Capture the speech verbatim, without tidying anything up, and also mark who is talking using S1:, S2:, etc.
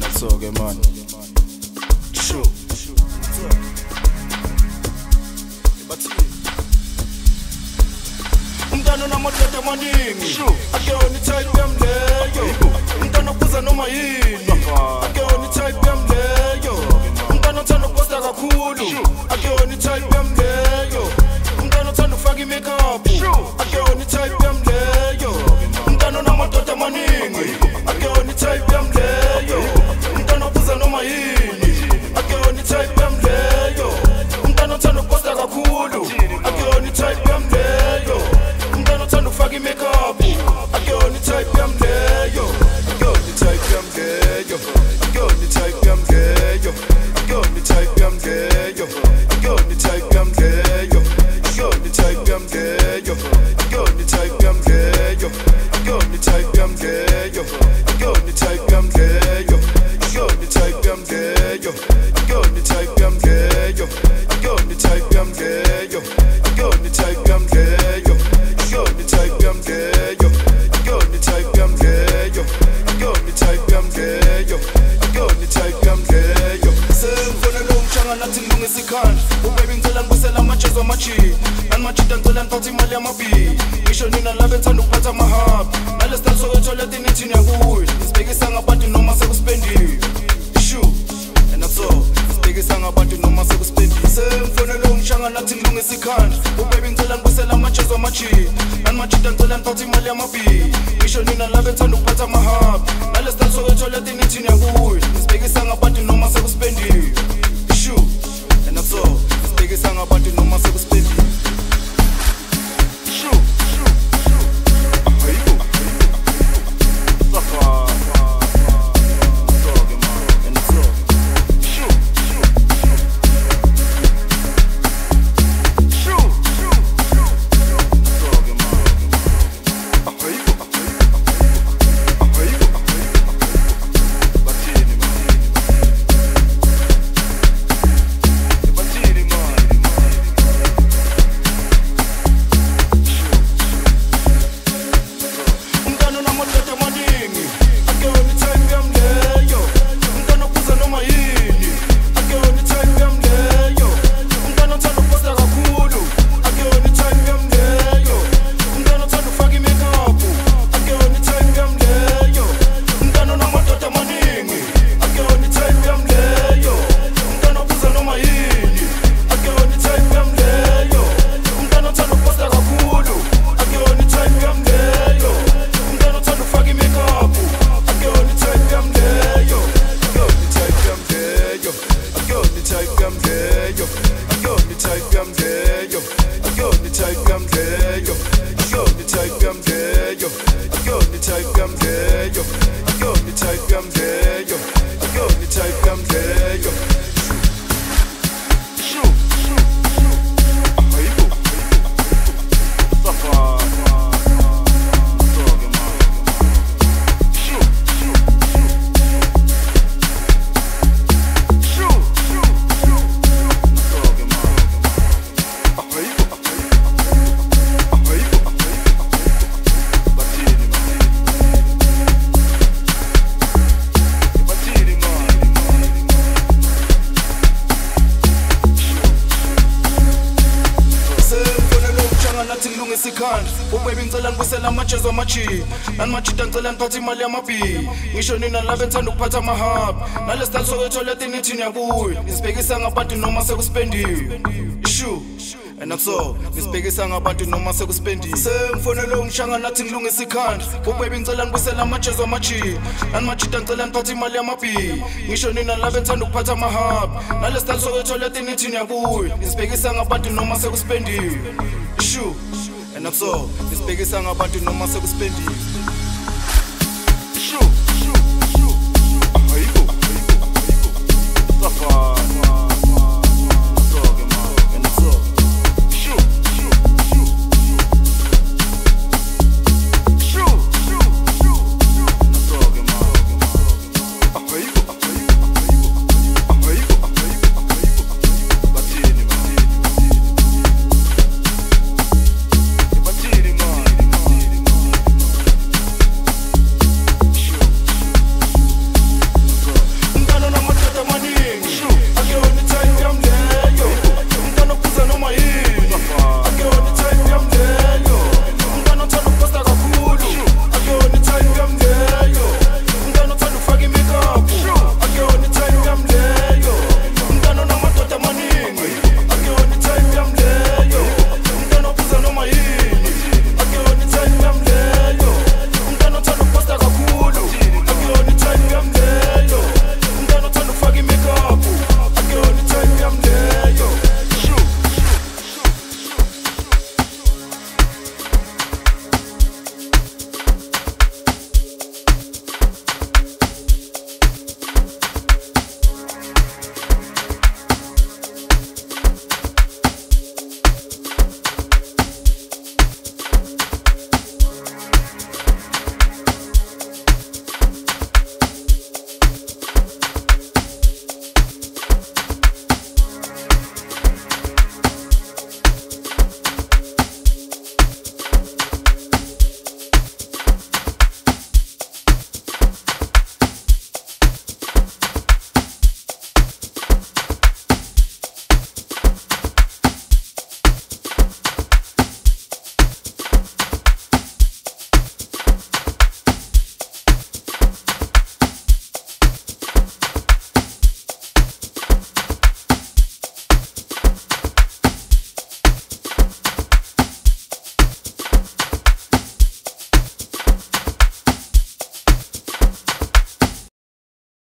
S1: So-ke man Sure Umntana unamadoda amaningi akuyona itype yami leyo umntana ophuza noma yini akuyona itype yami leyo umntana othanda ukuposta kakhulu akuyona itype yami leyo umntana othanda ukufaka i-makeup akuyona itype yami leyo umntana unamadoda amaningi akuyona itype yami leyo umntana ophuza noma yini akuyona itype yami leyo umntana othanda ukuposta kakhulu akuyona itype yami leyo umntana othanda ukufaka i-makeup akuyona itype yami leyo akuyona itype yami leyo akuyona itype yami leyo akuyona itype yami leyo akuyona itype yami leyo akuyona itype yami leyo akuyona itype yami leyo akuyona itype yami leyo akuyona itype yami leyo akuyona itype yami leyo akuyona itype yami leyo akuyona itype yami leyo akuyona itype yami leyo akuyona itype yami leyo akuyona itype yami leyo akuyona itype yami leyo akuyona itype yami leyo sengifuna lo mshanga nathi ngilungisa ikhanda ubaby ngicela ngibusela amajezo amachi nanimajida ngicela ngiphathe imali yamabi ngisho nina laba ethanda ukuphatha amahabi nalesitali sokwetholethi nithi niyakuyo sibhekisa ngabantu noma sekuspendiwe shu and that's all sibhekisa ngabantu noma sekuspendiwe sengifuna lo mshanga nathi ngilungisa ikhanda ubaby ngicela ngibusela amajezo amachi nanimajida ngicela ngiphathe imali yamabi ngisho nina laba ethanda ukuphatha amahabi nalesitali sokwetholethi nithi niyakuyo sibhekisa ngabantu noma sekuspendiwe shu and that's all sibhekisa ngabantu noma sekuspendiwe shu ubaby ngicela ngibusela amajezo amachi nanimajida ngicela ngiphathe imali yamabi ngisho nina laba ethanda ukuphatha amahabi nalesitali sokwetholethi nithi niyakuyo nisibhekisa ngabantu noma sekuspendiwe shu and that's all nisibhekisa ngabantu noma sekuspendiwe sengifuna lo mshanga nathi ngilungisa ikhanda ubaby ngicela ngibusela amajezo amachi nanimajida ngicela ngiphathe imali yamabi ngisho nina laba ethanda ukuphatha amahabi nalesitali sokwetholethi nithi niyakuyo nisibhekisa ngabantu noma sekuspendiwe shu and that's all nisibhekisa ngabantu noma sekuspendiwe